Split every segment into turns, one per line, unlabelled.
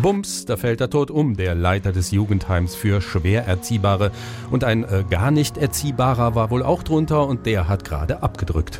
Bums, da fällt er tot um, der Leiter des Jugendheims für schwer Erziehbare. Und ein gar nicht Erziehbarer war wohl auch drunter und der hat gerade abgedrückt.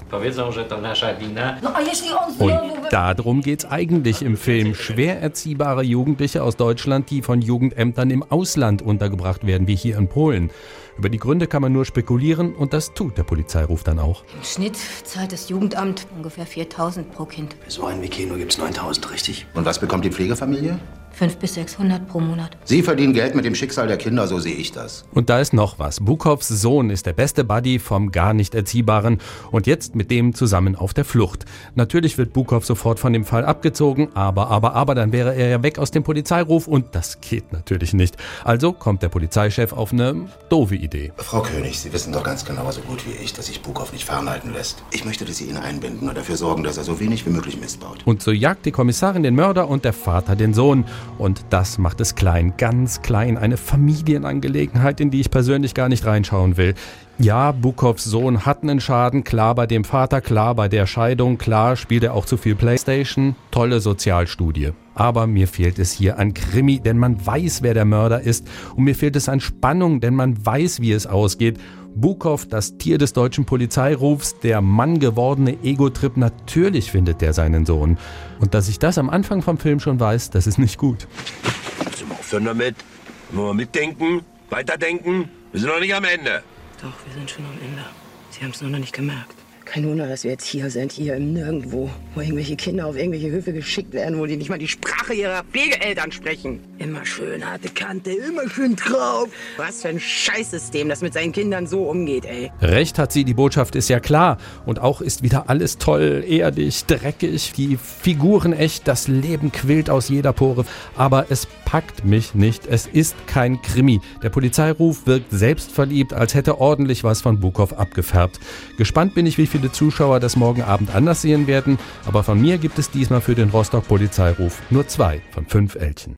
Und darum geht's eigentlich im Film. Schwer erziehbare Jugendliche aus Deutschland, die von Jugendämtern im Ausland untergebracht werden, wie hier in Polen. Über die Gründe kann man nur spekulieren und das tut der Polizeiruf dann auch.
Im Schnitt zahlt das Jugendamt ungefähr 4.000 pro Kind.
Für so einen wie Keno gibt's 9.000, richtig? Und was bekommt die Pflegefamilie?
500 bis 600 pro Monat.
Sie verdienen Geld mit dem Schicksal der Kinder, so sehe ich das.
Und da ist noch was. Bukows Sohn ist der beste Buddy vom gar nicht Erziehbaren und jetzt mit dem zusammen auf der Flucht. Natürlich wird Bukow sofort von dem Fall abgezogen, aber dann wäre er ja weg aus dem Polizeiruf und das geht natürlich nicht. Also kommt der Polizeichef auf eine doofe Idee.
Frau König, Sie wissen doch ganz genau so gut wie ich, dass sich Bukow nicht fernhalten lässt. Ich möchte, dass Sie ihn einbinden und dafür sorgen, dass er so wenig wie möglich Mist baut.
Und so jagt die Kommissarin den Mörder und der Vater den Sohn. Und das macht es klein, ganz klein. Eine Familienangelegenheit, in die ich persönlich gar nicht reinschauen will. Ja, Bukows Sohn hat einen Schaden, klar bei dem Vater, klar bei der Scheidung, klar spielt er auch zu viel Playstation. Tolle Sozialstudie. Aber mir fehlt es hier an Krimi, denn man weiß, wer der Mörder ist. Und mir fehlt es an Spannung, denn man weiß, wie es ausgeht. Bukow, das Tier des deutschen Polizeirufs, der Mann gewordene Ego-Trip, natürlich findet der seinen Sohn. Und dass ich das am Anfang vom Film schon weiß, das ist nicht gut.
Zum Aufhören damit. Wollen wir mitdenken, weiterdenken? Wir sind noch nicht am Ende.
Doch, wir sind schon am Ende. Sie haben es nur noch nicht gemerkt. Kein Wunder, dass wir jetzt hier sind, hier im Nirgendwo, wo irgendwelche Kinder auf irgendwelche Höfe geschickt werden, wo die nicht mal die Sprache ihrer Pflegeeltern sprechen. Immer schön harte Kante, immer schön drauf. Was für ein Scheißsystem, das mit seinen Kindern so umgeht, ey.
Recht hat sie, die Botschaft ist ja klar. Und auch ist wieder alles toll, erdig, dreckig, die Figuren echt, das Leben quillt aus jeder Pore. Aber es packt mich nicht, es ist kein Krimi. Der Polizeiruf wirkt selbstverliebt, als hätte ordentlich was von Bukow abgefärbt. Gespannt bin ich, wie viele Zuschauer das morgen Abend anders sehen werden, aber von mir gibt es diesmal für den Rostock Polizeiruf nur 2 von 5 Elchen.